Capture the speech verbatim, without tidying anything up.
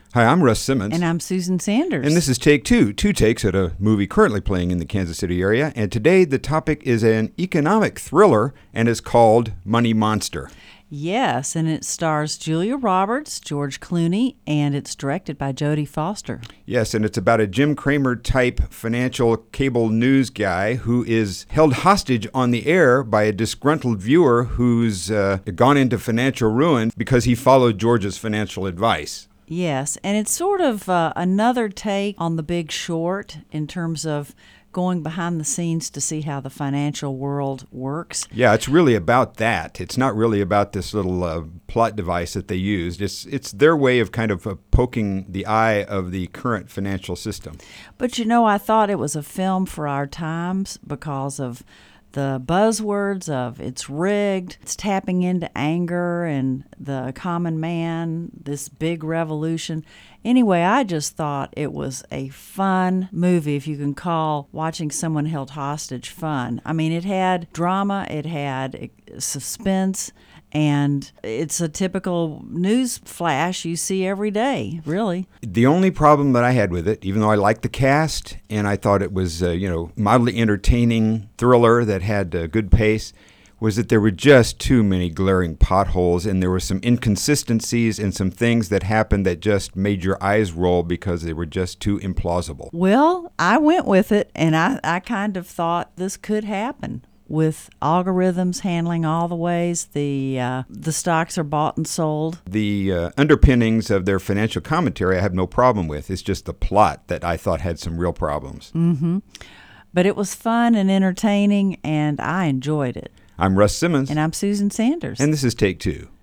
Hi, I'm Russ Simmons. And I'm Susan Sanders. And this is Take Two, two takes at a movie currently playing in the Kansas City area. And today the topic is an economic thriller and is called Money Monster. Yes, and it stars Julia Roberts, George Clooney, and it's directed by Jodie Foster. Yes, and it's about a Jim Cramer type financial cable news guy who is held hostage on the air by a disgruntled viewer who's uh, gone into financial ruin because he followed George's financial advice. Yes, and it's sort of uh, another take on The Big Short in terms of going behind the scenes to see how the financial world works. Yeah, it's really about that. It's not really about this little uh, plot device that they used. It's it's their way of kind of uh, poking the eye of the current financial system. But you know, I thought it was a film for our times because of the buzzwords of it's rigged, it's tapping into anger and the common man, this big revolution. Anyway, I just thought it was a fun movie, if you can call watching someone held hostage fun. I mean, it had drama, it had suspense, and it's a typical news flash you see every day, really. The only problem that I had with it, even though I liked the cast and I thought it was, uh, you know, mildly entertaining thriller that had uh, good pace, was that there were just too many glaring potholes and there were some inconsistencies and some things that happened that just made your eyes roll because they were just too implausible. Well, I went with it, and I, I kind of thought this could happen. With algorithms handling all the ways the uh, the stocks are bought and sold. The uh, underpinnings of their financial commentary I have no problem with. It's just the plot that I thought had some real problems. Mm-hmm. But it was fun and entertaining, and I enjoyed it. I'm Russ Simmons. And I'm Susan Sanders. And this is Take Two.